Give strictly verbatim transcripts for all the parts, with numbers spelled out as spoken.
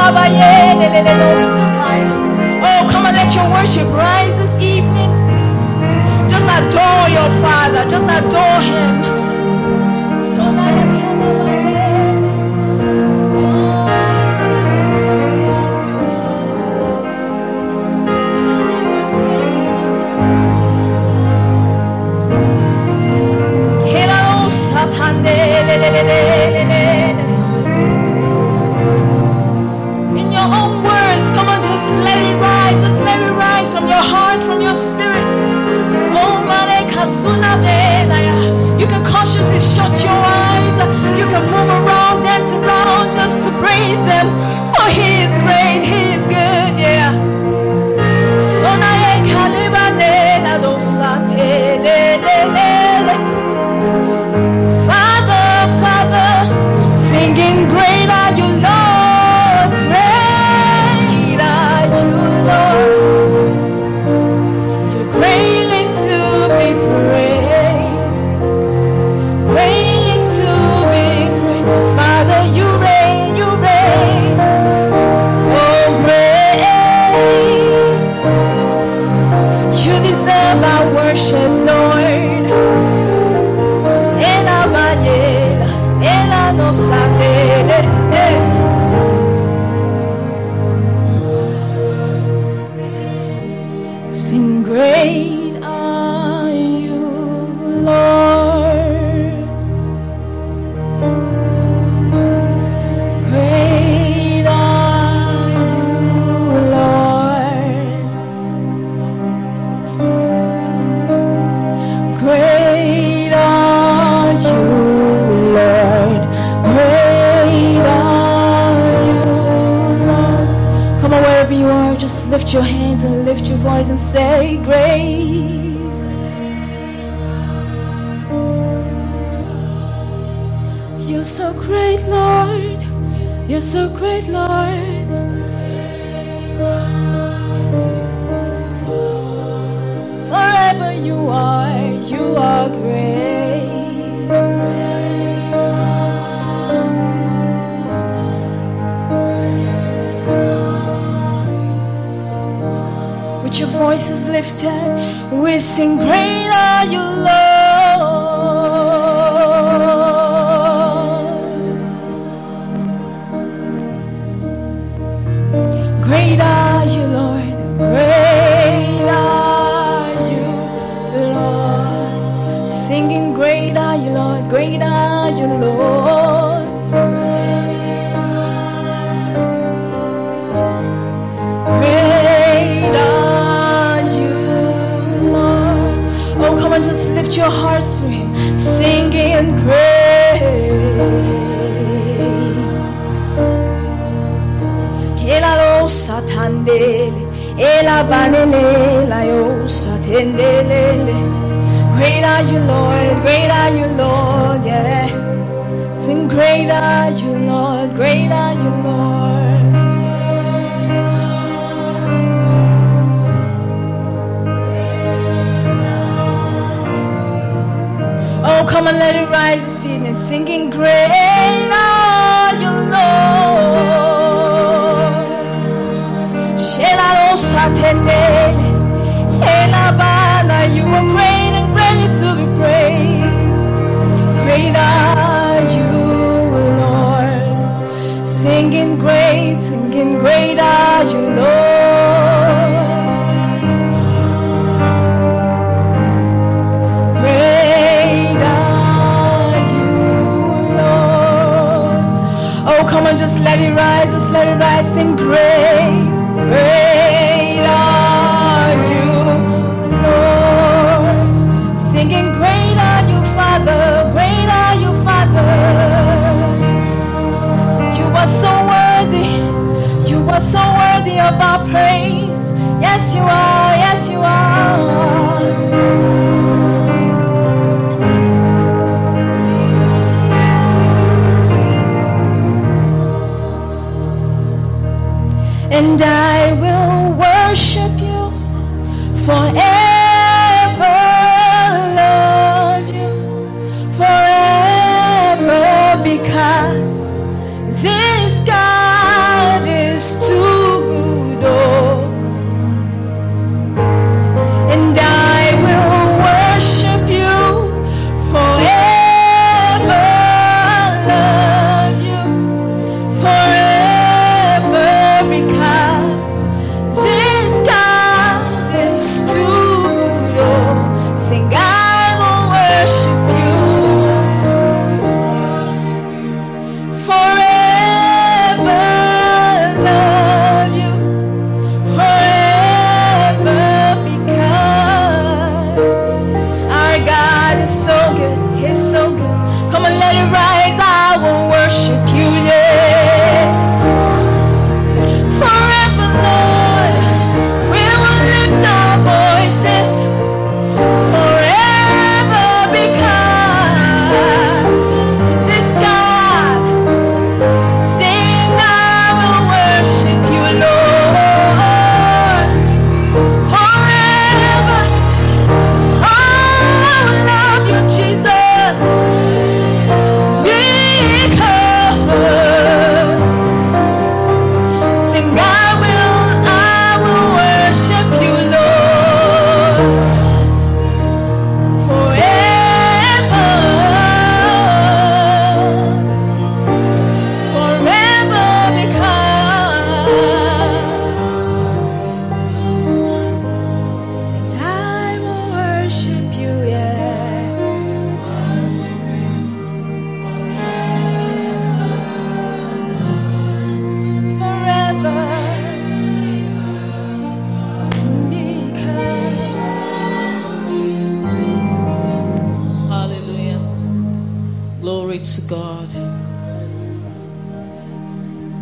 Oh, come on, let your worship rise this evening. Just adore your Father. Just adore Him. In your own words, come on, just let it rise. Just let it rise from your heart, from your spirit. You can consciously shut your eyes. You can move around, dance around just to praise Him. For He is great, He is good, yeah. Father, Father, singing great are you, Lord. Great are you, Lord. You're greatly to be praised. Greatly to be praised. Father, you reign, you reign. Oh, great. You deserve our worship, Lord. Sing great are you, Lord. Great are you, Lord. Great are you, Lord. Great are you, Lord. Come on, wherever you are, just lift your hands and lift your voice and say, great. You're so great, Lord. You're so great, Lord. Forever you are, you are great. With your voices lifted, we sing, great are you, Lord. Great are you, Lord. Great are you, Lord. Singing, great are you, Lord. Great are you, Lord. Great are you, Lord. Oh, come on, just lift your hearts to Him, singing praise. Kelalo satandele, ela banele, la yo satendele. Great are you, Lord. Great are you, Lord. Yeah. Sing, great are you, Lord. Great are you, Lord. Oh, come on, let it rise this evening, singing, great are you, Lord. Shelalo satendele, elabana, you are great and greatly to be praised. Great are you, Lord. Singing great, singing great are you, Lord. Come on, just let it rise, just let it rise, sing great, great are you, Lord. Singing great are you, Father, great are you, Father. You are so worthy, you are so worthy of our praise. Yes, you are, yes, you are. And I will worship you forever, love you forever, because this God is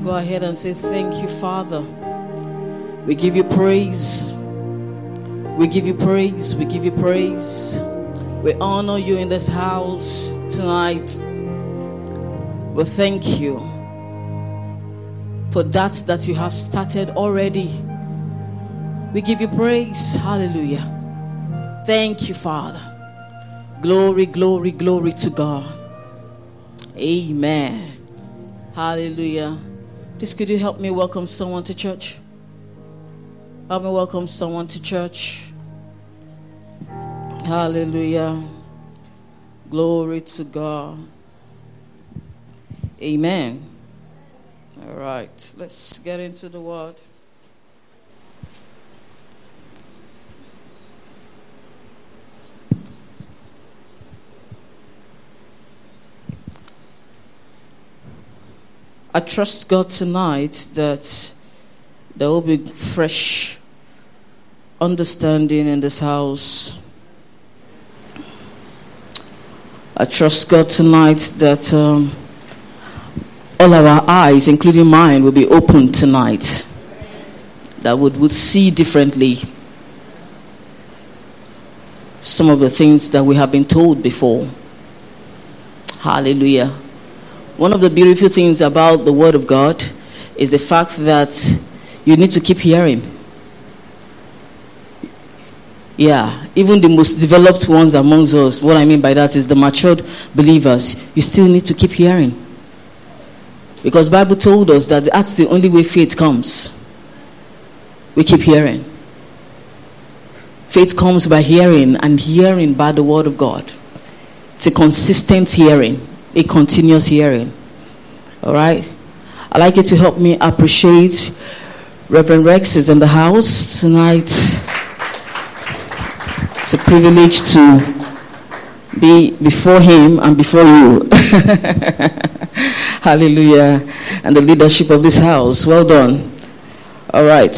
Go ahead and say, thank you, Father. We give you praise. We give you praise. We give you praise. We honor you in this house tonight. We thank you for that that you have started already. We give you praise. Hallelujah. Thank you, Father. Glory, glory, glory to God. Amen. Hallelujah. Please, could you help me welcome someone to church? Help me welcome someone to church. Hallelujah. Glory to God. Amen. All right. Let's get into the word. I trust God tonight that there will be fresh understanding in this house. I trust God tonight that um, all our eyes, including mine, will be open tonight. That would would see differently some of the things that we have been told before. Hallelujah. One of the beautiful things about the Word of God is the fact that you need to keep hearing. Yeah, even the most developed ones amongst us, what I mean by that is the matured believers, you still need to keep hearing. Because the Bible told us that that's the only way faith comes. We keep hearing. Faith comes by hearing, and hearing by the Word of God. It's a consistent hearing. A continuous hearing. All right. I'd like you to help me appreciate Reverend Rex is in the house tonight. It's a privilege to be before him and before you. Hallelujah. And the leadership of this house. Well done. All right.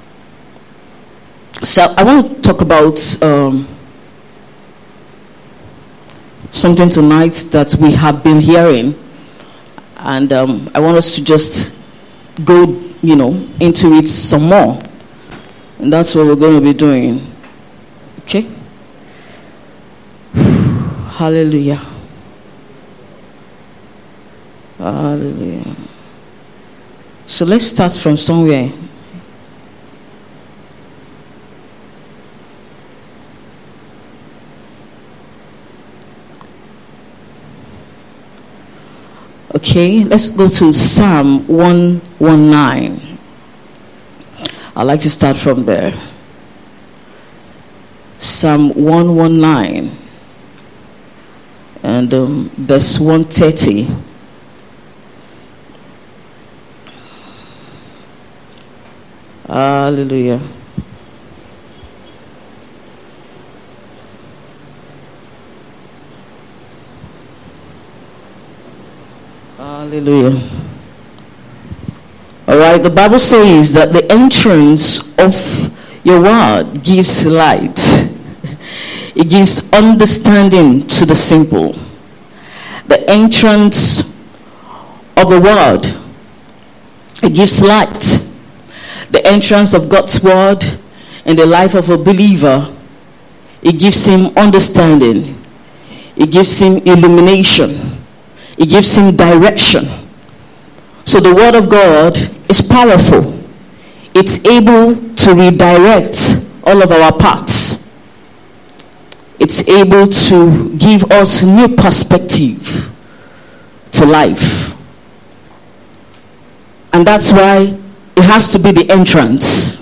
So I want to talk about um, something tonight that we have been hearing, and um, I want us to just go, you know, into it some more, and that's what we're going to be doing. Okay. Hallelujah. Hallelujah. So let's start from somewhere. Okay, let's go to Psalm one nineteen. I'd like to start from there. Psalm one nineteen and um, verse one thirty. Hallelujah. Hallelujah. All right, the Bible says that the entrance of your word gives light. It gives understanding to the simple. The entrance of the word, it gives light. The entrance of God's word in the life of a believer, it gives him understanding. It gives him illumination. It gives him direction. So the word of God is powerful. It's able to redirect all of our paths. It's able to give us new perspective to life. And that's why it has to be the entrance.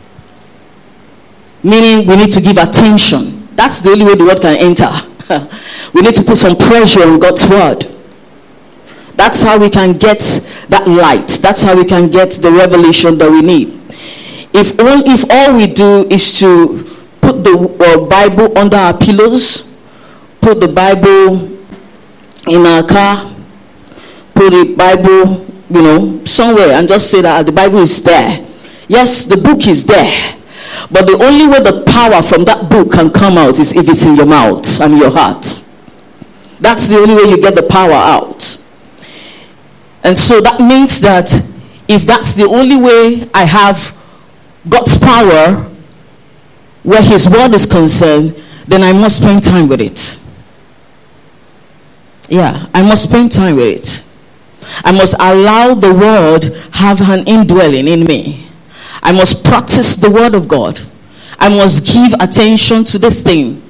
Meaning we need to give attention. That's the only way the word can enter. We need to put some pressure on God's word. That's how we can get that light. That's how we can get the revelation that we need. If all, if all we do is to put the uh, Bible under our pillows, put the Bible in our car, put the Bible, you know, somewhere and just say that the Bible is there. Yes, the book is there. But the only way the power from that book can come out is if it's in your mouth and your heart. That's the only way you get the power out. And so that means that if that's the only way I have God's power where his word is concerned, then I must spend time with it. Yeah, I must spend time with it. I must allow the word have an indwelling in me. I must practice the word of God. I must give attention to this thing.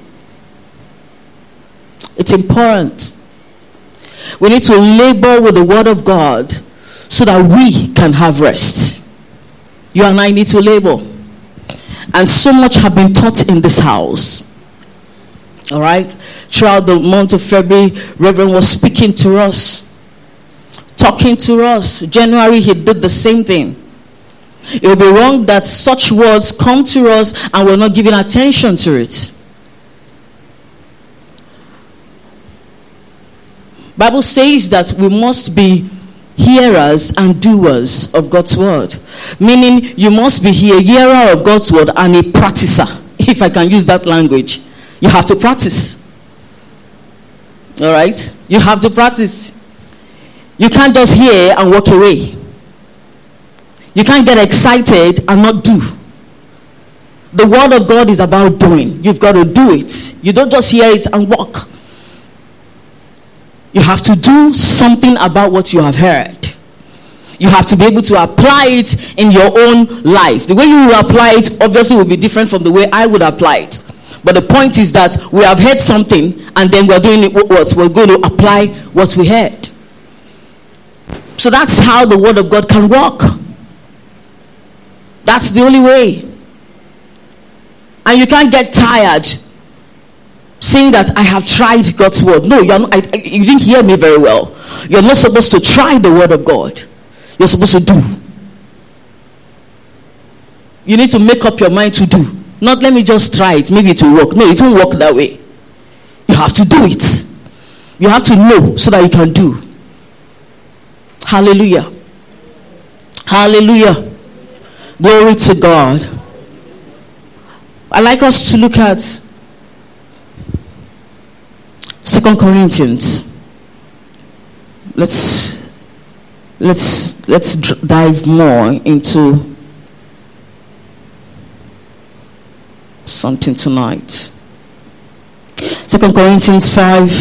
It's important. We need to labor with the word of God so that we can have rest. You and I need to labor. And so much have been taught in this house. All right? Throughout the month of February, Reverend was speaking to us, talking to us. January, he did the same thing. It would be wrong that such words come to us and we're not giving attention to it. Bible says that we must be hearers and doers of God's word. Meaning you must be a hearer of God's word and a practicer, if I can use that language. You have to practice. All right? You have to practice. You can't just hear and walk away. You can't get excited and not do. The word of God is about doing. You've got to do it. You don't just hear it and walk. You have to do something about what you have heard. You have to be able to apply it in your own life. The way you will apply it obviously will be different from the way I would apply it. But the point is that we have heard something and then we're doing it what? We're going to apply what we heard. So that's how the word of God can work. That's the only way. And you can't get tired saying that I have tried God's word. No, you're not, I, you didn't hear me very well. You're not supposed to try the word of God. You're supposed to do. You need to make up your mind to do. Not let me just try it. Maybe it will work. No, it won't work that way. You have to do it. You have to know so that you can do. Hallelujah. Hallelujah. Glory to God. I'd like us to look at Second Corinthians. Let's let's let's dive more into something tonight. Second Corinthians five.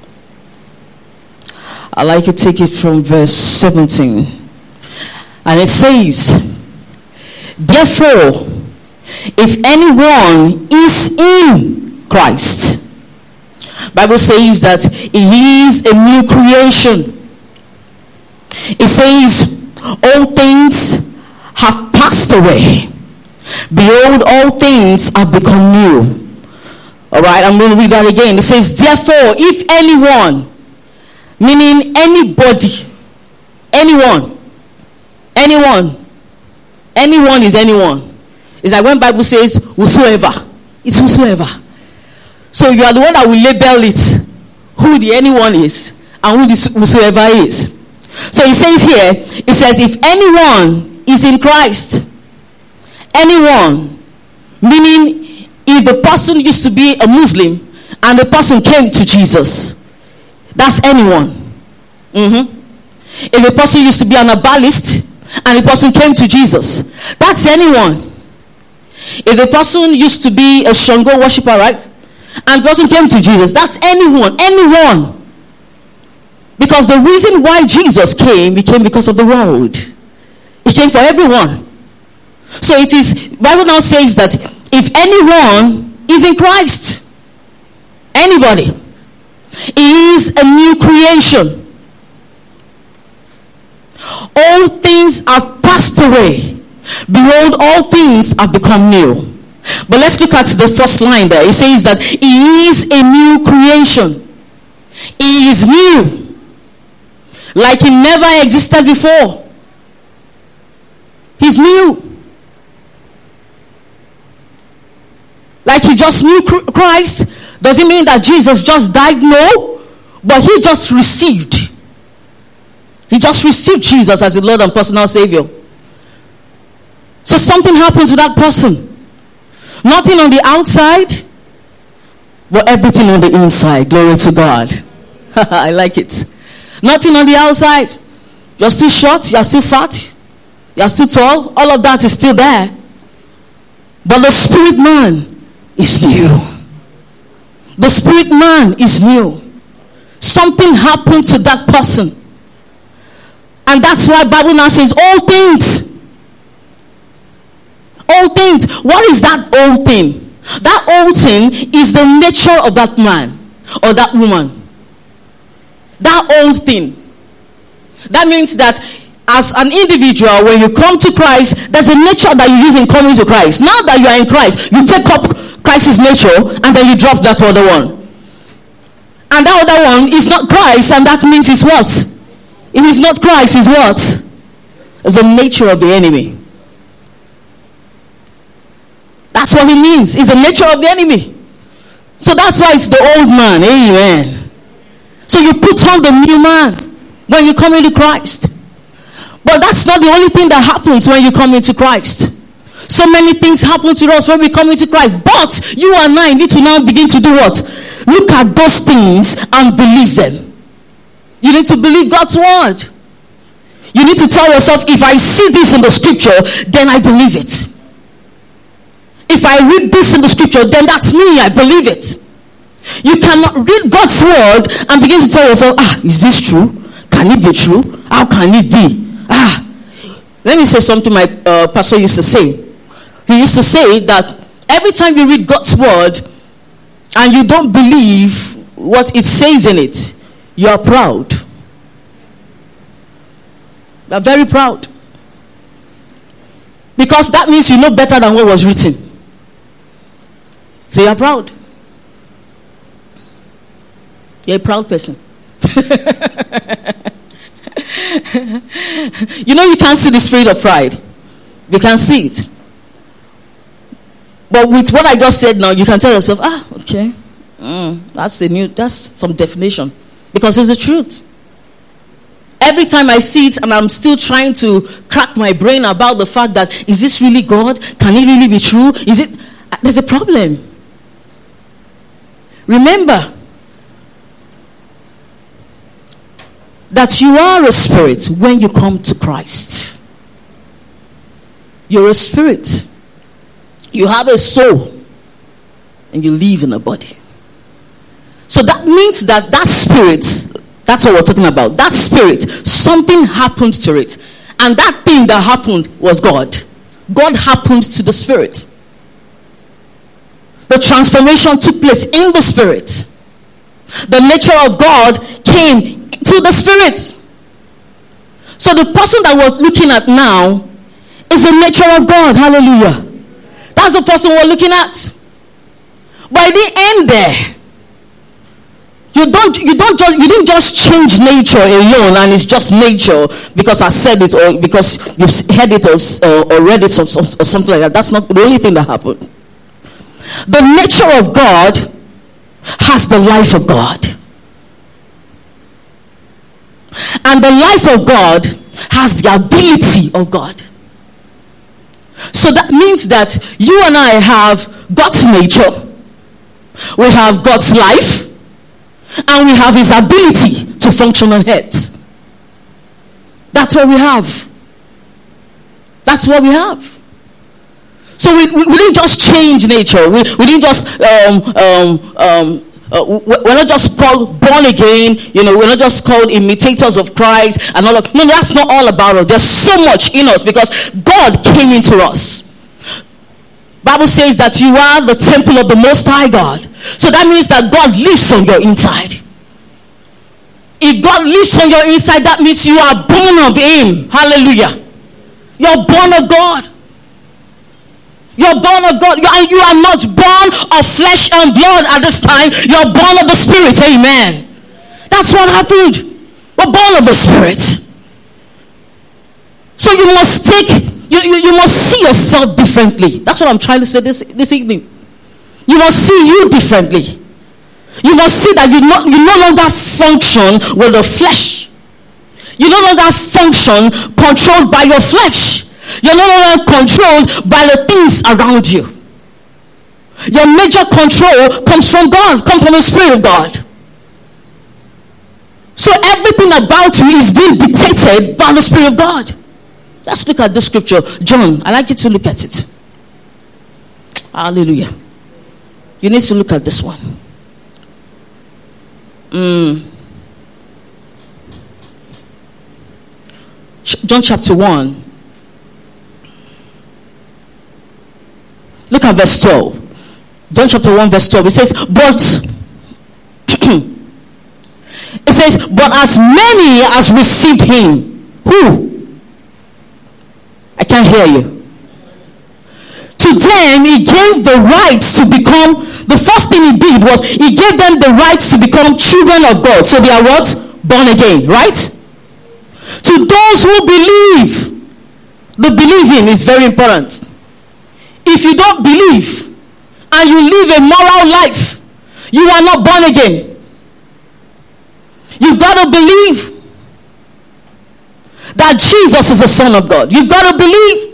I'd like to take it from verse seventeen. And it says, therefore, if anyone is in Christ, Bible says that he is a new creation. It says, all things have passed away. Behold, all things have become new. All right, I'm going to read that again. It says, therefore, if anyone, meaning anybody, anyone, anyone, anyone is anyone. It's like when Bible says, whosoever, it's whosoever. So you are the one that will label it, who the anyone is, and who this whosoever is. So it says here, it says, if anyone is in Christ, anyone, meaning if the person used to be a Muslim and the person came to Jesus, that's anyone. Mm-hmm. If the person used to be an herbalist and the person came to Jesus, that's anyone. If the person used to be a Shango worshiper, right, and the person came to Jesus, that's anyone, anyone. Because the reason why Jesus came, he came because of the world. He came for everyone. So it is, Bible now says that if anyone is in Christ, anybody, he is a new creation. All things have passed away. Behold, all things have become new. But let's look at the first line there. It says that he is a new creation. He is new. Like he never existed before. He's new. Like he just knew Christ. Does it mean that Jesus just died? No. But he just received. He just received Jesus as the Lord and personal Savior. So something happened to that person. Nothing on the outside, but everything on the inside. Glory to God. I like it. Nothing on the outside. You're still short. You're still fat. You are still tall. All of that is still there. But the spirit man is new. The spirit man is new. Something happened to that person. And that's why Bible now says all things. All things. What is that old thing? That old thing is the nature of that man or that woman. That old thing. That means that as an individual, when you come to Christ, there's a nature that you use in coming to Christ. Now that you are in Christ, you take up Christ's nature and then you drop that other one. And that other one is not Christ, and that means it's what? If it's not Christ, it's what? It's the nature of the enemy. That's what it means. It's the nature of the enemy. So that's why it's the old man. Amen. So you put on the new man when you come into Christ. But that's not the only thing that happens when you come into Christ. So many things happen to us when we come into Christ. But you and I need to now begin to do what? Look at those things and believe them. You need to believe God's word. You need to tell yourself, if I see this in the scripture, then I believe it. If I read this in the scripture, then that's me, I believe it. You cannot read God's word and begin to tell yourself, ah, is this true? Can it be true? How can it be? Ah, let me say something my uh, pastor used to say. He used to say that every time you read God's word and you don't believe what it says in it, you are proud. You are very proud. Because that means you know better than what was written. So you are proud. You're a proud person. You know, you can't see the spirit of pride. You can't see it. But with what I just said now, you can tell yourself, ah, okay, mm, that's a new, that's some definition. Because it's the truth. Every time I see it and I'm still trying to crack my brain about the fact that, is this really God? Can it really be true? Is it? There's a problem. Remember that you are a spirit when you come to Christ. You're a spirit. You have a soul. And you live in a body. So that means that that spirit, that's what we're talking about. That spirit, something happened to it. And that thing that happened was God. God happened to the spirit. The transformation took place in the spirit. The nature of God came to the spirit. So the person that we're looking at now is the nature of God. Hallelujah. That's the person we're looking at. By the end there, you don't you don't just you didn't just change nature alone and it's just nature because I said it or because you've heard it or, or, or read it or, or something like that. That's not the only thing that happened. The nature of God has the life of God. And the life of God has the ability of God. So that means that you and I have God's nature. We have God's life. And we have his ability to function on earth. That's what we have. That's what we have. So we, we, we didn't just change nature. We, we didn't just, um, um, um, uh, we're not just called born again. You know, we're not just called imitators of Christ and all of, no, that's not all about us. There's so much in us because God came into us. Bible says that you are the temple of the Most High God. So that means that God lives on your inside. If God lives on your inside, that means you are born of him. Hallelujah. You're born of God. You're born of God. You are, you are not born of flesh and blood at this time. You're born of the Spirit. Amen. That's what happened. We're born of the Spirit. So you must take, you, you, you must see yourself differently. That's what I'm trying to say this, this evening. You must see you differently. You must see that you no, you no longer function with the flesh. You no longer function controlled by your flesh. You're no longer controlled by the things around you. Your major control comes from God, comes from the Spirit of God. So everything about you is being dictated by the Spirit of God. Let's look at this scripture. John, I'd like you to look at it. Hallelujah. You need to look at this one. Mm. John chapter one. Look at verse twelve. John chapter one verse twelve. It says, but it says, but as many as received him. Who? I can't hear you. To them he gave the right to become, the first thing he did was he gave them the right to become children of God. So they are what? Born again, right? To those who believe. The believing is very important. If you don't believe and you live a moral life, you are not born again. You've got to believe that Jesus is the Son of God. You've got to believe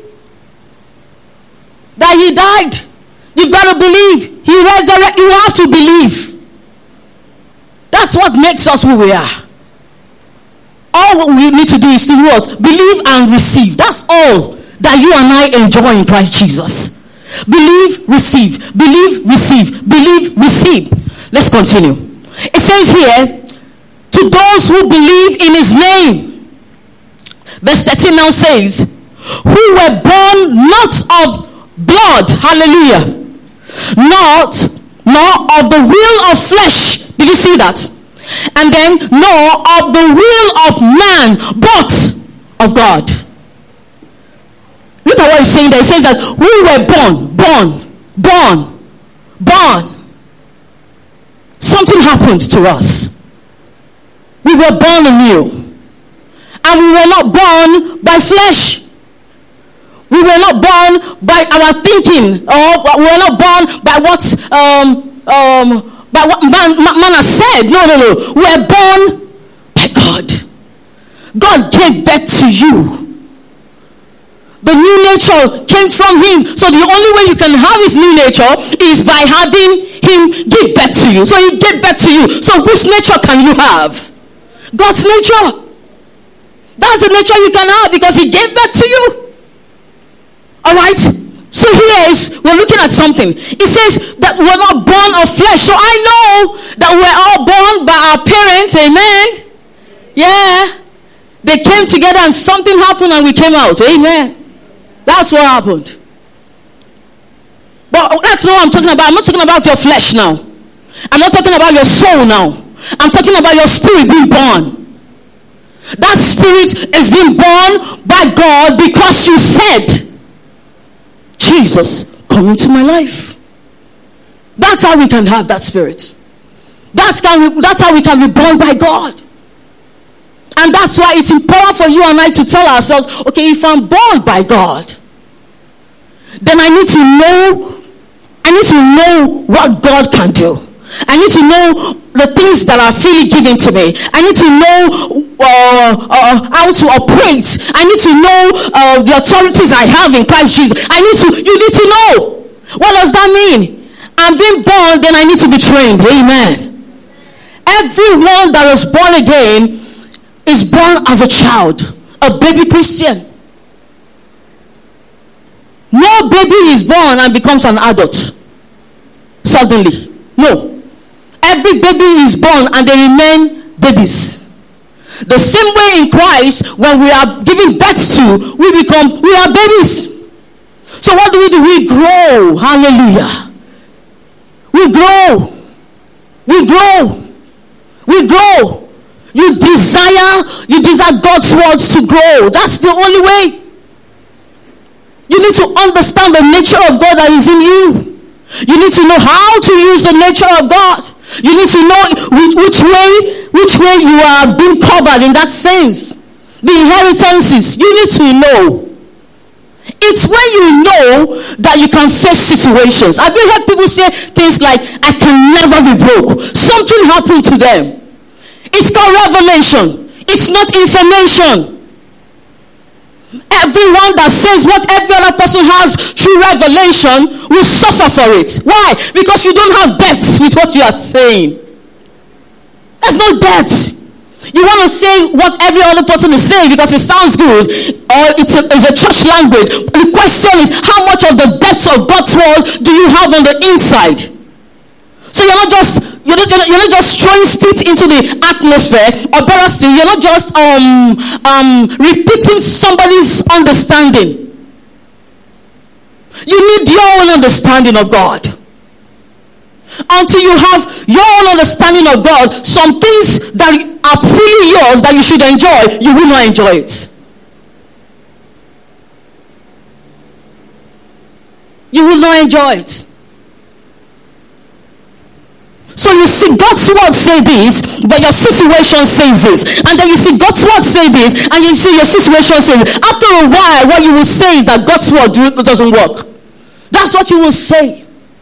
that he died. You've got to believe he resurrected. You have to believe. That's what makes us who we are. All what we need to do is to what? Believe and receive. That's all that you and I enjoy in Christ Jesus. Believe, receive. Believe, receive. Believe, receive. Let's continue. It says here, to those who believe in his name. Verse thirteen now says, who were born not of blood, hallelujah, not nor of the will of flesh. Did you see that? And then nor of the will of man, but of God. Look at what he's saying there. It says that who were born, born, born, born. Something happened to us. We were born anew. And we were not born by flesh. We were not born by our thinking, or we were not born by what um, um, by what man, man has said. No, no, no. We were born by God. God gave birth to you. The new nature came from him. So the only way you can have his new nature is by having him give birth to you. So he gave birth to you. So which nature can you have? God's nature. That's the nature you can have because he gave birth to you. Alright? So here is, we're looking at something. It says that we're not born of flesh. So I know that we're all born by our parents. Amen? Yeah. They came together and something happened and we came out. Amen. That's what happened. But that's not what I'm talking about. I'm not talking about your flesh now. I'm not talking about your soul now. I'm talking about your spirit being born. That spirit is being born by God because you said, Jesus, come into my life. That's how we can have that spirit. That's how we, that's how we can be born by God. And that's why it's important for you and I to tell ourselves, okay, if I'm born by God, then I need to know, I need to know what God can do. I need to know the things that are freely given to me. I need to know uh, uh, how to operate. I need to know uh, the authorities I have in Christ Jesus. I need to, you need to know. What does that mean? I'm being born, then I need to be trained. Amen. Everyone that was born again is born as a child, a baby Christian. No baby is born and becomes an adult suddenly. No. Every baby is born and they remain babies. The same way in Christ, when we are giving birth to, we become, we are babies. So what do we do? We grow. Hallelujah. We grow. We grow. We grow. You desire, you desire God's words to grow. That's the only way. You need to understand the nature of God that is in you. You need to know how to use the nature of God. You need to know which, which way, which way you are being covered in that sense. The inheritances, you need to know. It's when you know that you can face situations. Have you heard people say things like, I can never be broke? Something happened to them. It's called revelation. It's not information. Everyone that says what every other person has through revelation will suffer for it. Why? Because you don't have depth with what you are saying. There's no depth. You want to say what every other person is saying because it sounds good, or or it's a, it's a church language. The question is, how much of the depths of God's word do you have on the inside? So you're not just you're not, you're not just throwing spit into the atmosphere, or better still, you're not just um um repeating somebody's understanding. You need your own understanding of God. Until you have your own understanding of God, some things that are freely yours that you should enjoy, you will not enjoy it. You will not enjoy it. So you see God's word say this, but your situation says this. And then you see God's word say this, and you see your situation says this. After a while, what you will say is that God's word doesn't work. That's what you will say.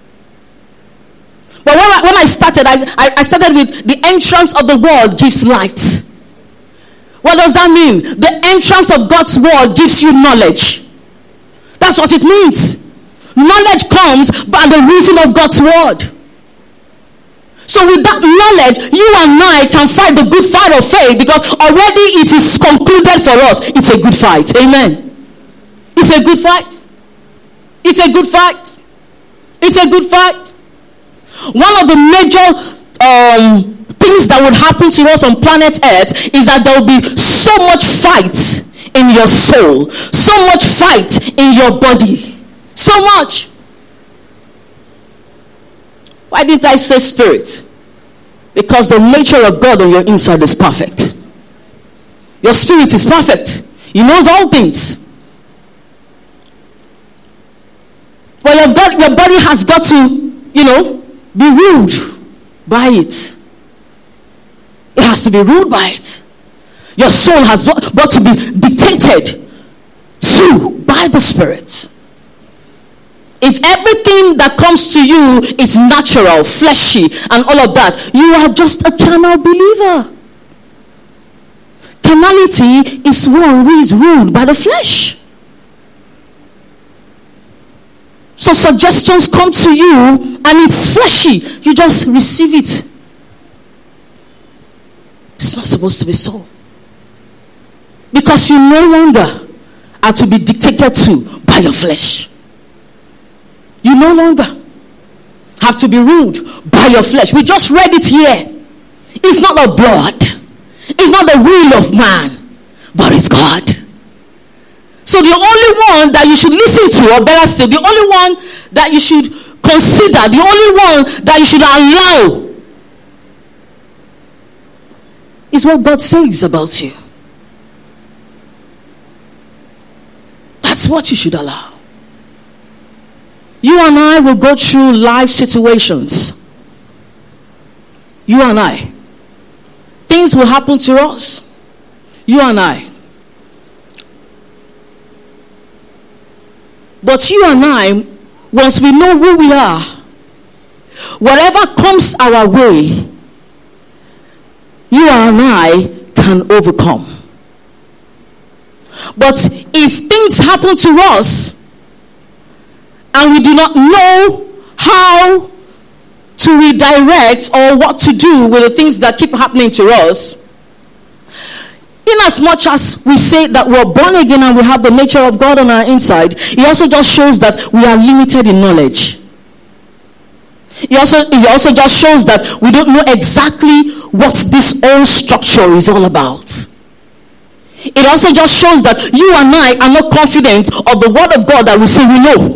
But when I, when I started, I, I started with the entrance of the word gives light. What does that mean? The entrance of God's word gives you knowledge. That's what it means. Knowledge comes by the reason of God's word. So with that knowledge, you and I can fight the good fight of faith, because already it is concluded for us. It's a good fight. Amen. It's a good fight. It's a good fight. It's a good fight. One of the major um, things that would happen to us on planet Earth is that there will be so much fight in your soul, so much fight in your body, so much. Why didn't I say spirit? Because the nature of God on your inside is perfect. Your spirit is perfect. He knows all things. But your, God, your body has got to, you know, be ruled by it. It has to be ruled by it. Your soul has got to be dictated to by the Spirit. If everything that comes to you is natural, fleshy, and all of that, you are just a carnal believer. Carnality is one who is ruled by the flesh. So suggestions come to you and it's fleshy. You just receive it. It's not supposed to be so. Because you no longer are to be dictated to by your flesh. You no longer have to be ruled by your flesh. We just read it here. It's not of blood. It's not the will of man, but it's God. So the only one that you should listen to, or better still, the only one that you should consider, the only one that you should allow, is what God says about you. That's what you should allow. You and I will go through life situations. You and I. Things will happen to us. You and I. But you and I, once we know who we are, whatever comes our way, you and I can overcome. But if things happen to us, and we do not know how to redirect or what to do with the things that keep happening to us, in as much as we say that we're born again and we have the nature of God on our inside, it also just shows that we are limited in knowledge. It also, it also just shows that we don't know exactly what this whole structure is all about. It also just shows that you and I are not confident of the word of God that we say we know.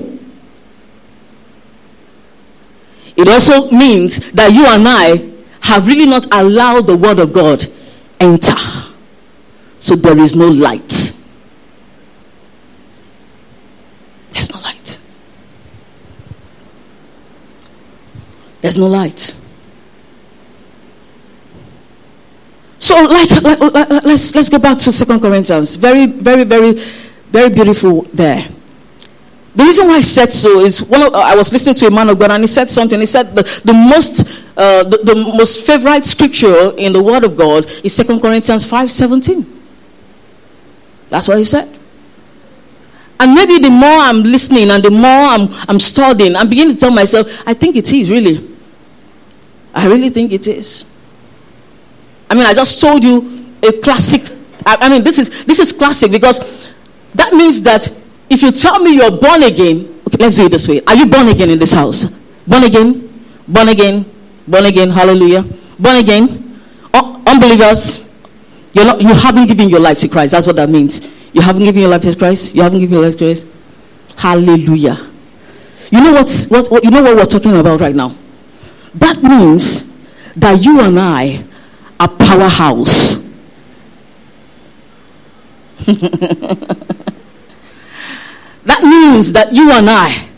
It also means that you and I have really not allowed the word of God enter. So there is no light. There's no light. There's no light. So like, like, like let's let's go back to Second Corinthians. Very, very, very, very beautiful there. The reason why I said so is one of, I was listening to a man of God and he said something. He said the, the most uh, the, the most favorite scripture in the Word of God is Second Corinthians five seventeen. That's what he said. And maybe the more I'm listening and the more I'm I'm studying, I'm beginning to tell myself, I think it is really. I really think it is. I mean, I just told you a classic. I, I mean, this is this is classic because That means that if you tell me you're born again, okay, let's do it this way. Are you born again in this house? Born again? Born again? Born again? Hallelujah. Born again? Un- unbelievers? You're not, you haven't given your life to Christ. That's what that means. You haven't given your life to Christ? You haven't given your life to Christ? Hallelujah. You know what's, what, what you know what we're talking about right now? That means that you and I are powerhouse. That means that you and I,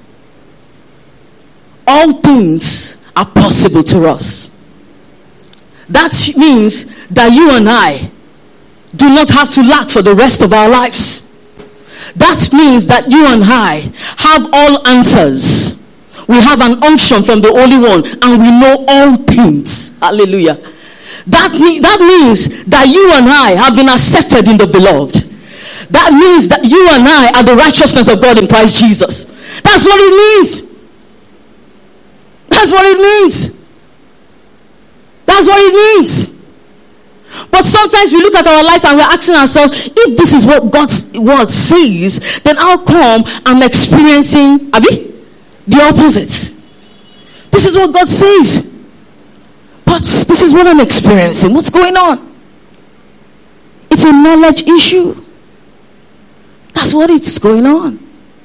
all things are possible to us. That means that you and I do not have to lack for the rest of our lives. That means that you and I have all answers. We have an unction from the Holy One and we know all things. Hallelujah. That, me- that means that you and I have been accepted in the beloved. That means that you and I are the righteousness of God in Christ Jesus. That's what it means. That's what it means. That's what it means. But sometimes we look at our lives and we're asking ourselves, if this is what God's word says, then how come I'm experiencing, Abi, the opposite? This is what God says, but this is what I'm experiencing. What's going on? It's a knowledge issue. That's what it's going on.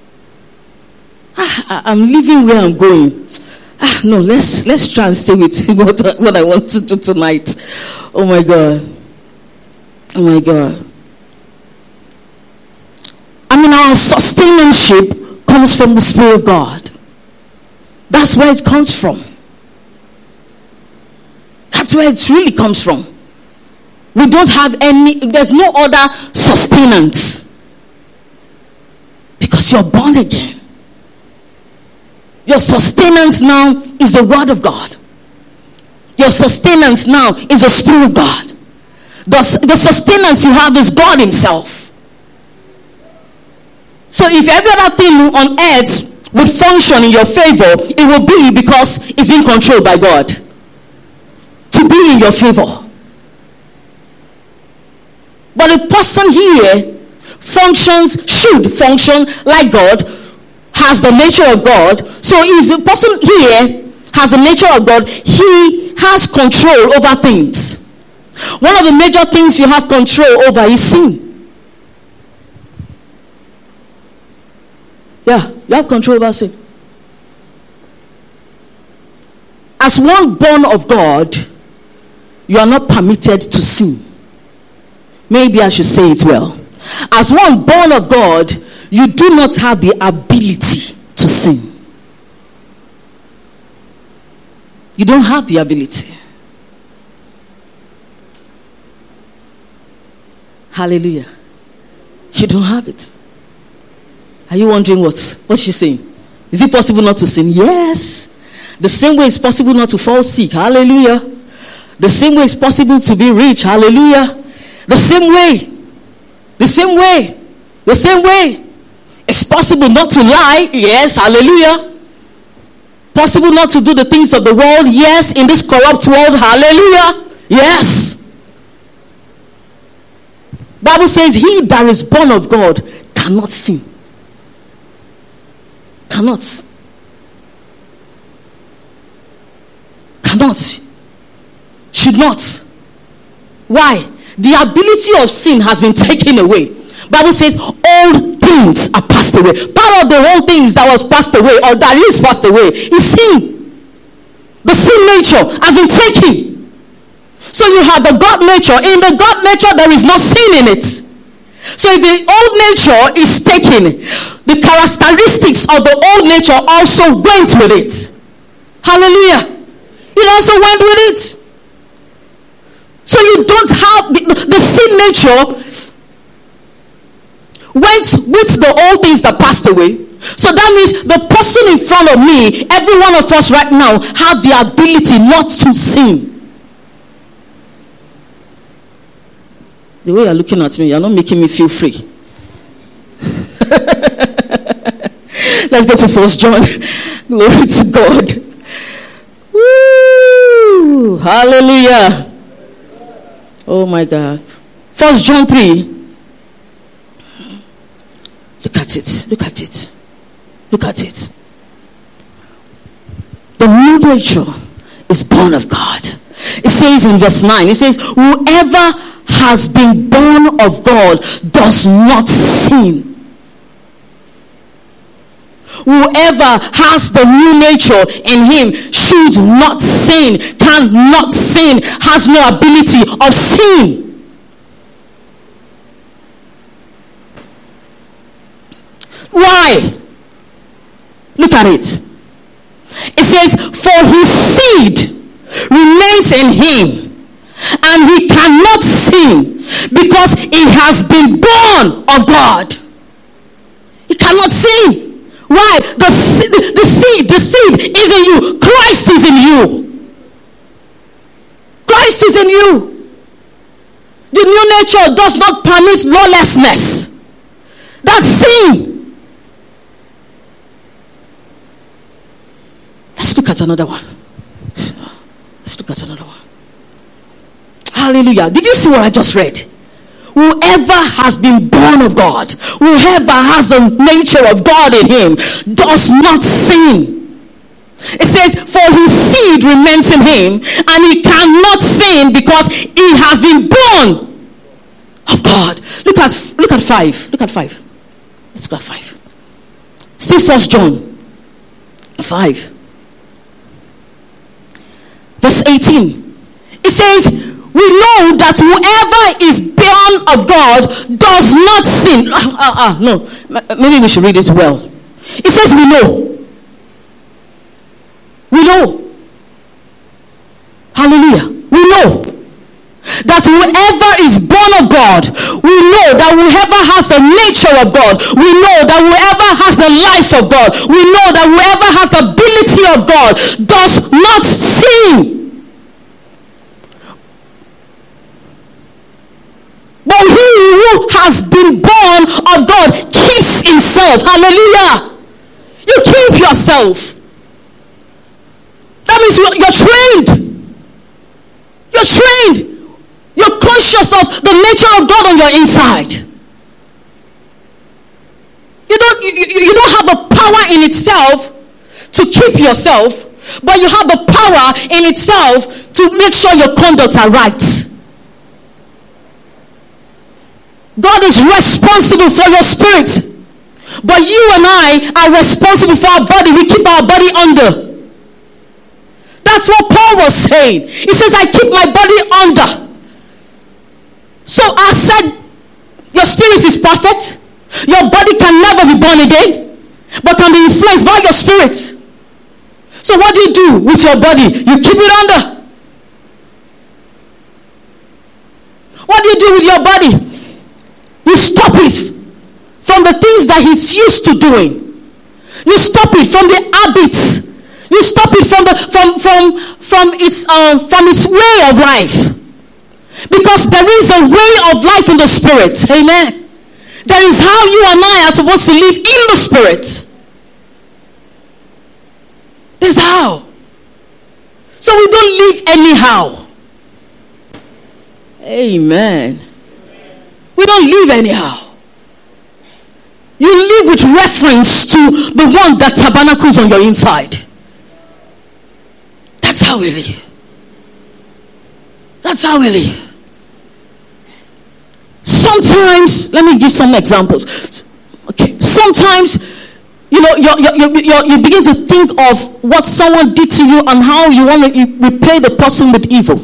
Ah, I'm living where I'm going. Ah, no, let's let's try and stay with what, what I want to do tonight. Oh my God. Oh my God. I mean, our sustainmentship comes from the Spirit of God. That's where it comes from. That's where it really comes from. We don't have any, there's no other sustenance. Because you're born again. Your sustenance now is the Word of God. Your sustenance now is the Spirit of God. The, the sustenance you have is God Himself. So if every other thing on earth would function in your favor, it will be because it's being controlled by God. To be in your favor. But a person here functions, should function like God, has the nature of God. So if the person here has the nature of God, he has control over things. One of the major things you have control over is sin. Yeah, you have control over sin. As one born of God, you are not permitted to sin. Maybe I should say it well. As one born of God, you do not have the ability to sin. You don't have the ability. Hallelujah. You don't have it. Are you wondering what? What's she saying? Is it possible not to sin? Yes. The same way it's possible not to fall sick. Hallelujah. The same way it's possible to be rich. Hallelujah. The same way. The same way. The same way. It's possible not to lie. Yes. Hallelujah. Possible not to do the things of the world. Yes. In this corrupt world. Hallelujah. Yes. Bible says he that is born of God cannot sin. Cannot. Cannot. Should not. Why? The ability of sin has been taken away. Bible says all things are passed away. Part of the whole things that was passed away or that is passed away is sin. The sin nature has been taken. So you have the God nature. In the God nature there is no sin in it. So if the old nature is taken, the characteristics of the old nature also went with it. Hallelujah. It also went with it. So you don't have the, the sin nature went with the old things that passed away. So that means the person in front of me, every one of us right now, have the ability not to sin. The way you're looking at me, you're not making me feel free. Let's go to First John. Glory to God. Woo! Hallelujah. Oh. Oh my God. First John three. at it. Look at it. Look at it. The new nature is born of God. It says in verse nine, it says, whoever has been born of God does not sin. Whoever has the new nature in him should not sin, cannot sin, has no ability of sin. Why? Look at it. It says, for his seed remains in him, and he cannot sin because he has been born of God. He cannot sin. Why? The, the, the seed, the seed is in you. Christ is in you. Christ is in you. The new nature does not permit lawlessness. That's sin. Let's look at another one. Let's look at another one. Hallelujah. Did you see what I just read? Whoever has been born of God, whoever has the nature of God in him, does not sin. It says, for his seed remains in him, and he cannot sin because he has been born of God. Look at look at five. Look at five. Let's go at five. Still First John five. Verse eighteen. It says, we know that whoever is born of God does not sin. Ah, ah, ah, no. Maybe we should read it well. It says we know. We know. Hallelujah. We know that whoever is born of God, we know that whoever has the nature of God, we know that whoever has the life of God, we know that whoever has the ability of God does not sin. But he who has been born of God keeps himself. Hallelujah. You keep yourself. That means you're, you're trained. You're trained. You're conscious of the nature of God on your inside. You don't, you, you don't have the power in itself to keep yourself, but you have the power in itself to make sure your conduct are right. God is responsible for your spirit, but you and I are responsible for our body. We keep our body under. That's what Paul was saying. He says, I keep my body under. So I said, your spirit is perfect. Your body can never be born again, but can be influenced by your spirit. So what do you do with your body? You keep it under. What do you do with your body? You stop it from the things that he's used to doing. You stop it from the habits. You stop it from the from from from its uh, from its way of life. Because there is a way of life in the spirit. Amen. There is how you and I are supposed to live in the spirit. There's how. So we don't live anyhow. Amen. We don't live anyhow. You live with reference to the one that tabernacles on your inside. That's how we live. That's how we live. Sometimes, let me give some examples. Okay, sometimes, you know, you're, you're, you're, you begin to think of what someone did to you and how you want to repay the person with evil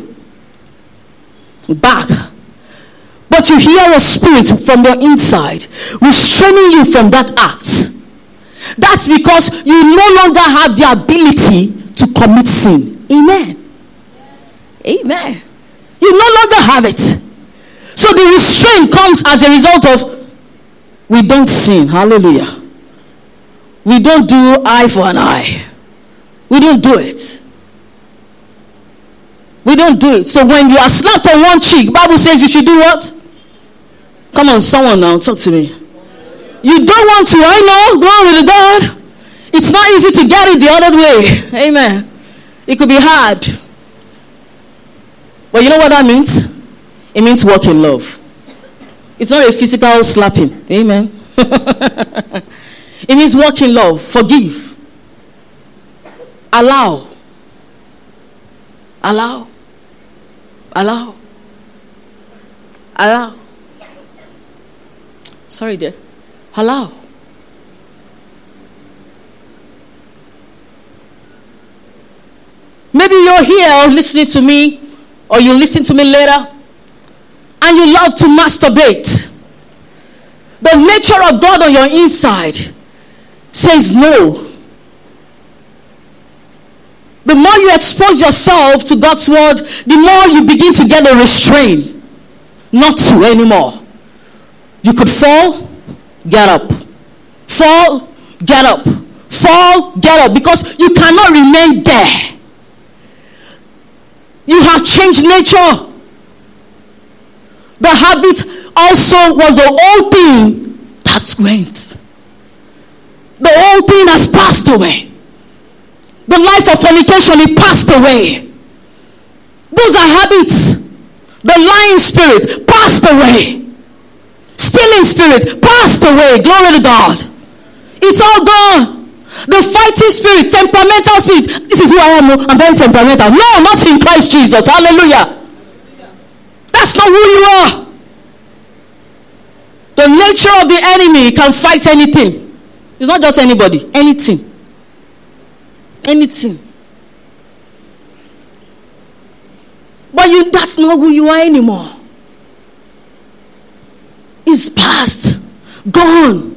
back. But you hear a spirit from your inside restraining you from that act. That's because you no longer have the ability to commit sin. Amen. Amen. You no longer have it. So the restraint comes as a result of we don't sin. Hallelujah. We don't do eye for an eye. We don't do it. We don't do it. So when you are slapped on one cheek, the Bible says you should do what? Come on, someone now, talk to me. You don't want to, I know, glory to God. It's not easy to get it the other way. Amen. It could be hard. But you know what that means? It means walk in love. It's not a physical slapping. Amen. It means walk in love. Forgive. Allow. Allow. Allow. Allow. Sorry dear. Allow. Maybe you're here or listening to me, or you listen to me later, and you love to masturbate. The nature of God on your inside says no. The more you expose yourself to God's word, the more you begin to get a restraint. Not to anymore. You could fall, get up. Fall, get up. Fall, get up. Because you cannot remain there. You have changed nature. The habit also was the old thing that went. The old thing has passed away. The life of fornication, it passed away. Those are habits. The lying spirit passed away. Stealing spirit passed away. Glory to God. It's all gone. The fighting spirit, temperamental spirit. This is who I am. I'm very temperamental. No, not in Christ Jesus. Hallelujah. That's not who you are. The nature of the enemy can fight anything. It's not just anybody. Anything. Anything. But you, that's not who you are anymore. It's past. Gone.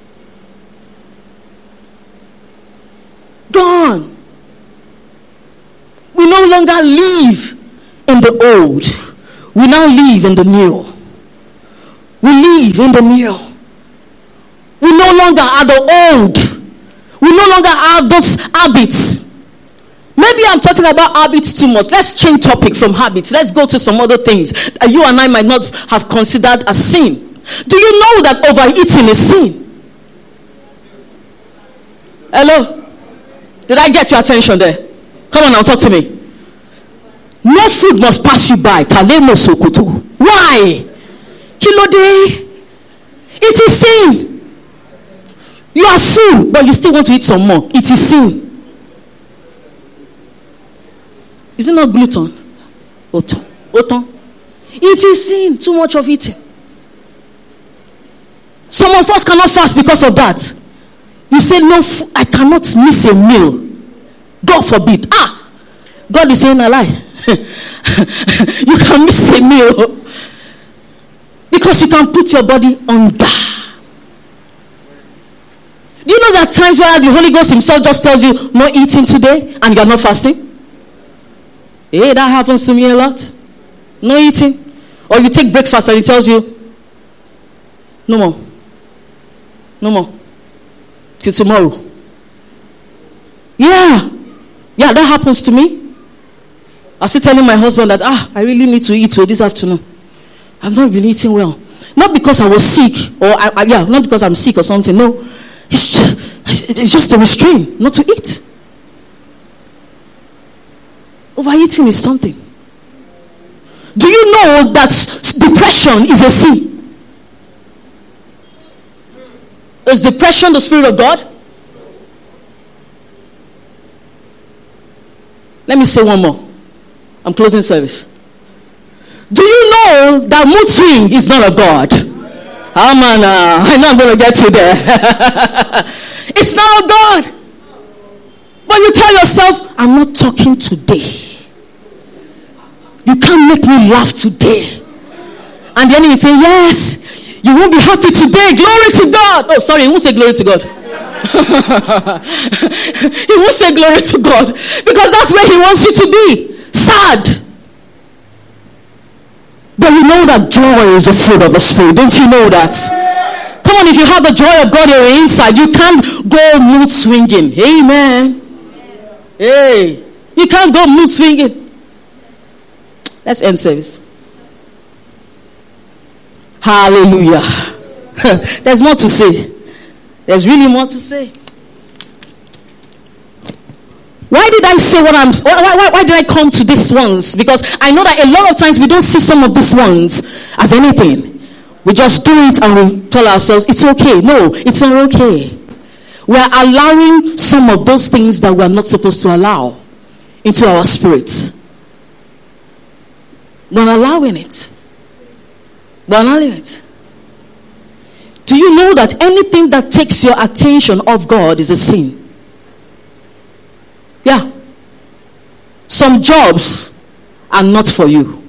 Gone. We no longer live in the old. We now live in the new. We live in the new. We no longer are the old. We no longer have those habits. Maybe I'm talking about habits too much. Let's change topic from habits. Let's go to some other things that you and I might not have considered as sin. Do you know that overeating is sin? Hello? Did I get your attention there? Come on now, talk to me. No food must pass you by. Kalemo sokoto. Why? Kilode. It is sin. You are full, but you still want to eat some more. It is sin. Is it not gluten? Oton. Oton. It is sin. Too much of eating. Some of us cannot fast because of that. You say, no, I cannot miss a meal. God forbid. Ah! God is saying a lie. You can miss a meal. Because you can put your body under. Do you know that times where the Holy Ghost himself just tells you, no eating today, and you're not fasting? Hey, that happens to me a lot. No eating. Or you take breakfast and he tells you, no more. No more. Till tomorrow. Yeah. Yeah, that happens to me. I was still telling my husband that, ah, I really need to eat so this afternoon. I've not been eating well. Not because I was sick, or, I, I, yeah, not because I'm sick or something. No. It's just, it's just a restraint not to eat. Overeating is something. Do you know that depression is a sin? Is depression the Spirit of God? Let me say one more. I'm closing service. Do you know that mood swing is not of God? Oh man, uh, I know I'm going to get you there. It's not of God. But you tell yourself, I'm not talking today. You can't make me laugh today. And the enemy say, yes, you won't be happy today. Glory to God. Oh, sorry, he won't say glory to God. He won't say glory to God. Because that's where he wants you to be. Sad. But you know that joy is a fruit of the Spirit. Don't you know that? Come on, if you have the joy of God on your inside, you can't go mood swinging. Amen. Hey, you can't go mood swinging. Let's end service. Hallelujah. There's more to say. There's really more to say. Why did I say what I'm... Why, why, why did I come to these ones? Because I know that a lot of times we don't see some of these ones as anything. We just do it and we tell ourselves, it's okay. No, it's not okay. We are allowing some of those things that we are not supposed to allow into our spirits. We're allowing it. We're allowing it. Do you know that anything that takes your attention off God is a sin? Yeah. Some jobs are not for you.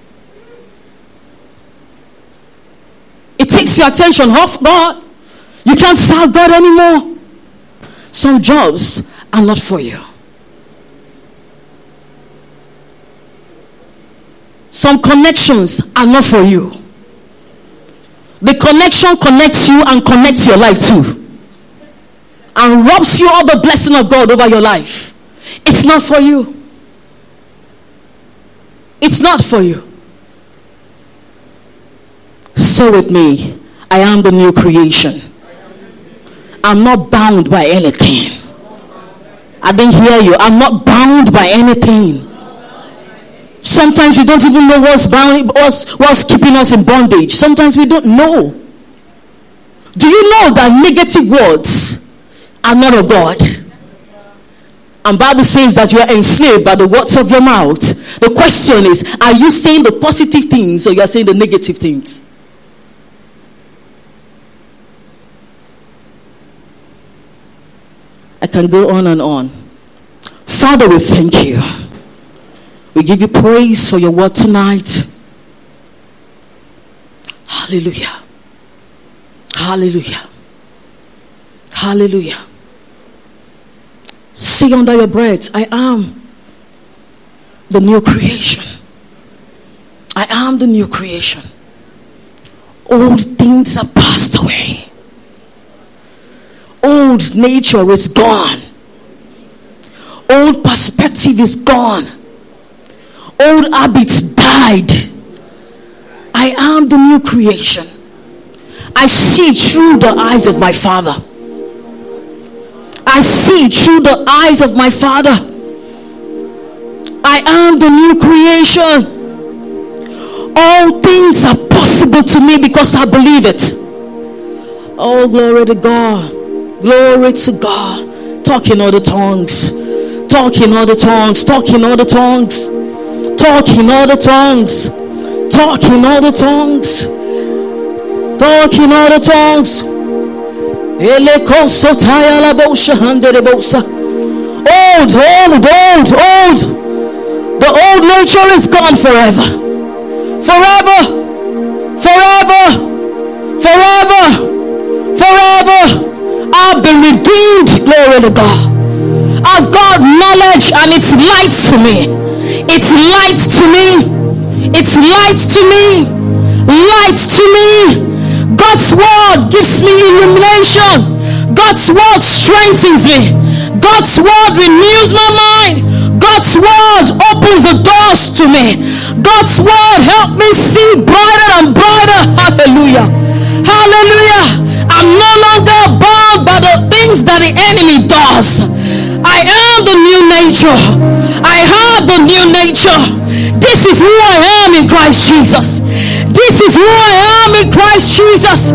It takes your attention off God. You can't serve God anymore. Some jobs are not for you. Some connections are not for you. The connection connects you and connects your life too, and robs you of the blessing of God over your life. It's not for you. It's not for you. Say with me, I am the new creation. I'm not bound by anything. I didn't hear you. I'm not bound by anything. Sometimes we don't even know what's bound, what's, what's keeping us in bondage. Sometimes we don't know. Do you know that negative words are not of God? And Bible says that you are enslaved by the words of your mouth. The question is, are you saying the positive things or you are saying the negative things? I can go on and on. Father, we thank you. We give you praise for your word tonight. Hallelujah. Hallelujah. Hallelujah. Say under your breath, I am the new creation. I am the new creation. Old things are passed away. Old nature is gone. Old perspective is gone. Old habits died. I am the new creation. I see through the eyes of my Father. I see through the eyes of my Father. I am the new creation. All things are possible to me because I believe it. Oh, glory to God. Glory to God. Talk in other tongues. Talk in other tongues. Talk in other tongues. Talk in other tongues. Talk in other tongues. Talk in other tongues. Old, old, old, old. The old nature is gone forever. Forever. Forever. Forever. Forever. I've been redeemed. Glory to God. I've got knowledge and it's light to me. It's light to me. It's light to me. Light to me. God's word gives me illumination. God's word strengthens me. God's word renews my mind. God's word opens the doors to me. God's word helps me see brighter and brighter. Hallelujah. Hallelujah. I'm no longer bound by the things that the enemy does. I am the new nature. I have the new nature. This is who I am in Christ Jesus. This is who I am in Christ Jesus.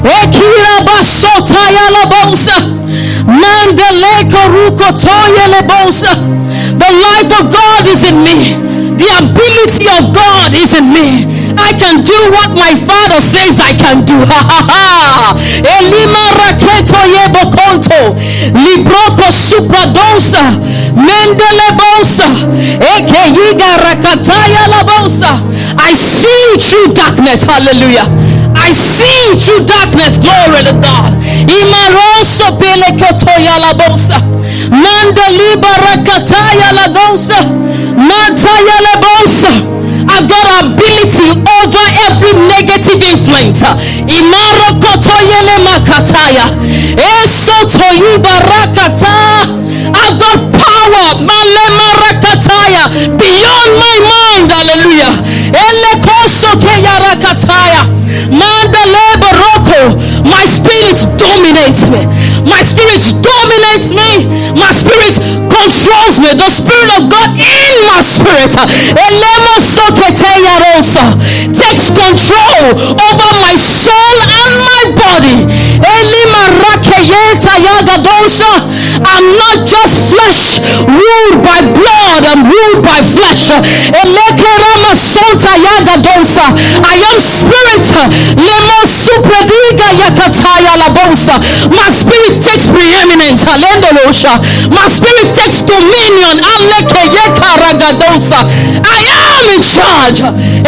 The life of God is in me. The ability of God is in me. I can do what my Father says I can do. Ha ha ha. Elima raketo yebokonto. Libroko supradosa. Mendele bosa. Eke yiga rakataya la bosa. I see through darkness. Hallelujah. I see through darkness. Glory to God. Imaroso pele kotoya la bosa. Mandeliba rakataya la gosa. Mantaya la bosa. I've got ability over every negative influence. Imaro kotoyele makataya. Esotoyi barakata. I've got power. Male marakataya. Beyond my mind. Hallelujah. Ele koso keyarakataya. Mandale baroko. My spirit dominates me. My spirit dominates dominates me. My spirit controls me. The Spirit of God in my spirit takes control over my soul and my body. I'm not just flesh ruled by blood, I'm ruled by flesh. I am spirit. My spirit takes preeminence. My spirit takes dominion. I am in charge.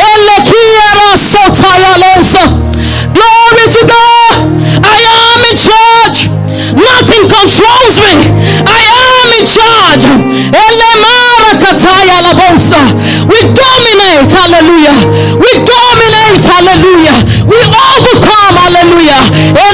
Glory to God. I am in charge. Nothing controls me. I am in charge. We dominate. Hallelujah. We dominate. Hallelujah. We overcome. Hallelujah.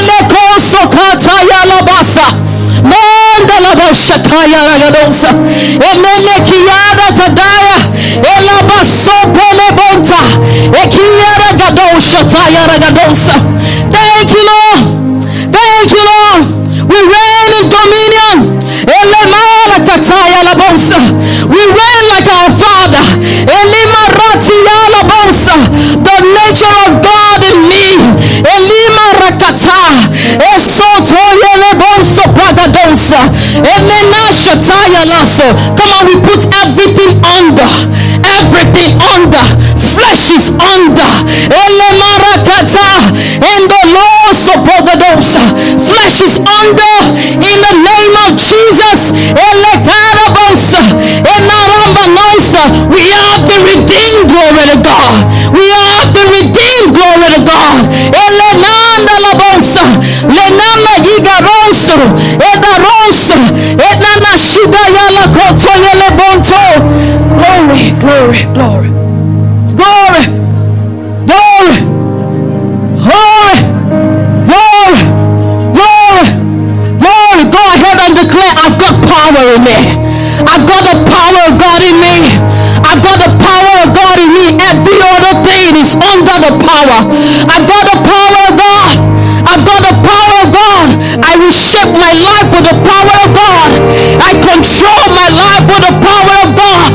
Mandalabashakaya Ragadosa. Enelekiada Kadaya. Elabasopelebonta. Ekiara Gadosha Taya Ragadosa. Thank you, Lord. Thank you, Lord. We reign in dominion. Elemala Kataya Labosa. We reign like our Father. Elimaratiya Labosa. The nature of God in me. Elimarakata. Esotoya Lebosa Bragadosa. Emenashataya Lasso. Come on, we put everything under. Everything under. Flesh is under. Elemarakata. And the Lord Sopogadosa. Flesh is under in the name of Jesus. Elekarabosa. Enarambanosa. We have been redeemed, glory to God. We have been redeemed, glory to God. Elenanda labosa. Lenana yigaroso. Edarosa. Enana shugayala kotoyele bonto. Glory, glory, glory. Glory. Glory. Glory. Glory. Glory. Glory. Go ahead and declare, I've got power in me. I've got the power of God in me. I've got the power of God in me. Every other thing is under the power. I've got the power of God. I've got the power of God. I will shape my life with the power of God. I control my life with the power of God.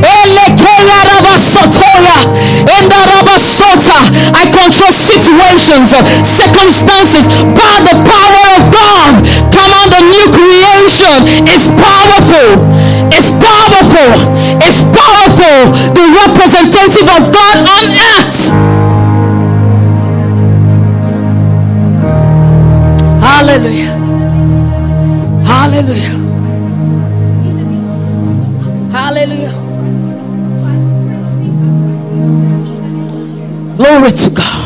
I control situations, circumstances by the power of God. Come on, the new creation is powerful. It's powerful. It's powerful. The representative of God on earth. Hallelujah. Hallelujah. Hallelujah. Glory to God.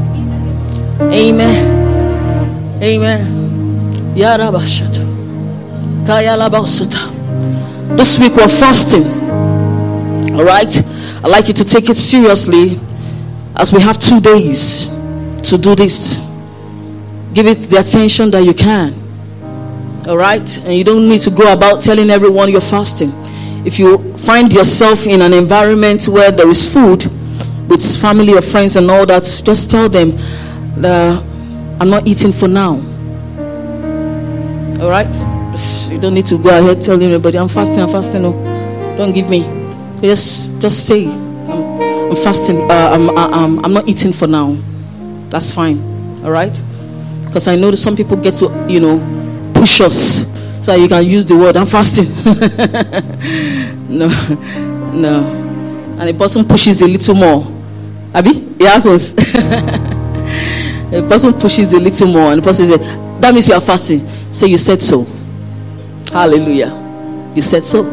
Amen. Amen. Yarabashata. Kayalabasata. This week we're fasting. Alright? I'd like you to take it seriously as we have two days to do this. Give it the attention that you can. Alright? And you don't need to go about telling everyone you're fasting. If you find yourself in an environment where there is food, with family or friends and all that, just tell them that I'm not eating for now. Alright? You don't need to go ahead telling everybody I'm fasting, I'm fasting. No, don't give me. Just just say I'm, I'm fasting. Uh, I'm, I'm I'm not eating for now. That's fine. Alright? Because I know that some people get to, you know, push us so you can use the word I'm fasting. no, no. And the person pushes a little more. Abi, it happens. The person pushes a little more, and the person says, "That means you are fasting." Say, "You said so." Hallelujah. You said so.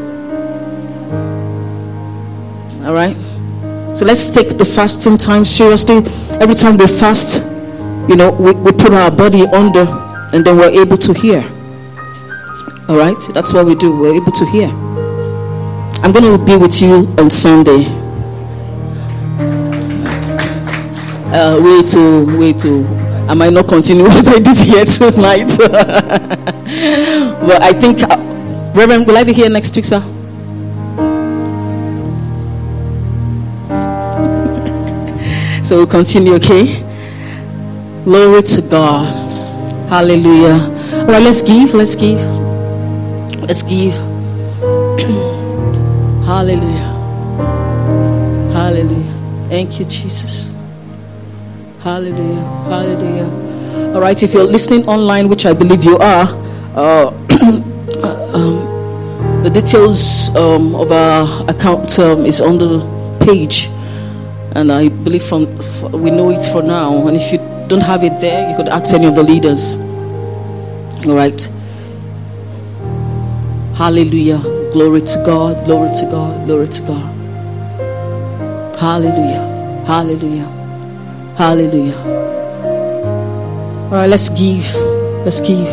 All right. So let's take the fasting time seriously. Every time we fast, you know, we, we put our body under, and then we're able to hear. All right. That's what we do. We're able to hear. I'm going to be with you on Sunday. Uh, way to, way to. I might not continue what I did here tonight. But I think, uh, Reverend, will I be here next week, sir? So we'll continue, okay? Glory to God. Hallelujah. All right, let's give, let's give. Let's give. Hallelujah. Hallelujah. Thank you, Jesus. Hallelujah. Hallelujah. All right, if you're listening online, which I believe you are, uh, um, the details um, of our account um, is on the page. And I believe from we know it for now. And if you don't have it there, you could ask any of the leaders. All right. Hallelujah. Glory to God. Glory to God. Glory to God. Hallelujah. Hallelujah. Hallelujah. All right, let's give. Let's give.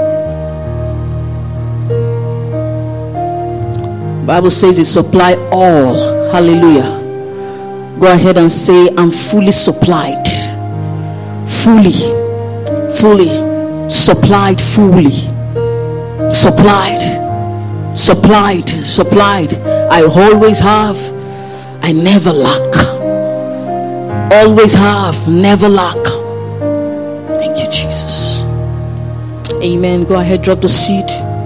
The Bible says it supply all. Hallelujah. Go ahead and say, I'm fully supplied. Fully. Fully. Supplied fully. Supplied. Supplied. Supplied. I always have. I never lack. Always have. Never lack. Thank you, Jesus. Amen. Go ahead, drop the seed.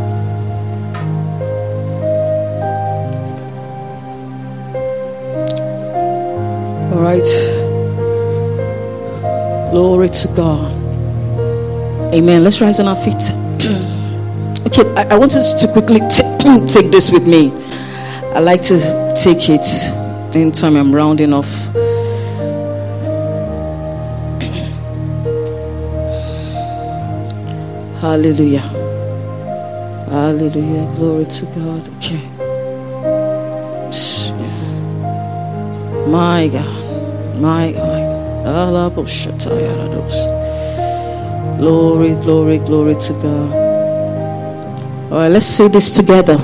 All right. Glory to God. Amen. Let's rise on our feet. Okay, I, I want us to quickly t- take this with me. I like to take it anytime I'm rounding off. Hallelujah. Hallelujah. Glory to God. Okay. My God. My God. Glory, glory, glory to God. All right, let's say this together.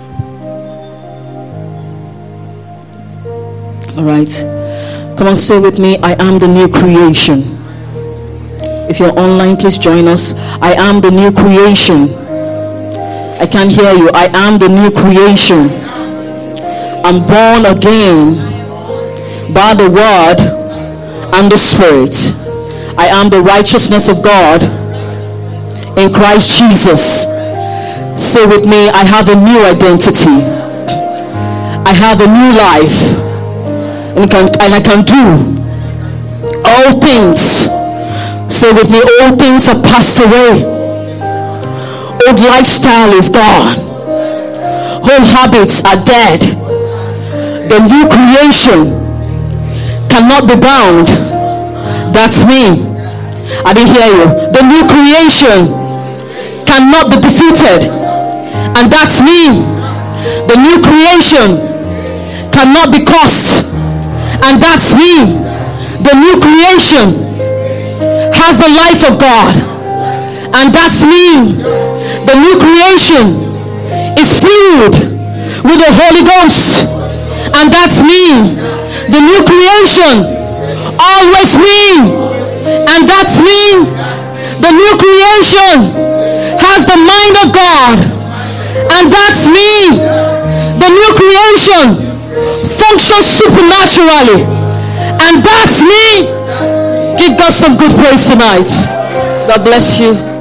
All right. Come on, say with me, I am the new creation. If you're online, please join us. I am the new creation. I can't hear you. I am the new creation. I'm born again by the word and the Spirit. I am the righteousness of God in Christ Jesus. Say with me, I have a new identity. I have a new life. And, can, and I can do all things. Say with me, all things are passed away. Old lifestyle is gone. Old habits are dead. The new creation cannot be bound. That's me. I didn't hear you. The new creation cannot be defeated. And that's me. The new creation cannot be cursed. And that's me. The new creation has the life of God. And that's me. The new creation is filled with the Holy Ghost. And that's me. The new creation always me. And that's me. The new creation has the mind of God. And that's me. The new creation functions supernaturally. And that's me. Give God some good praise tonight. God bless you.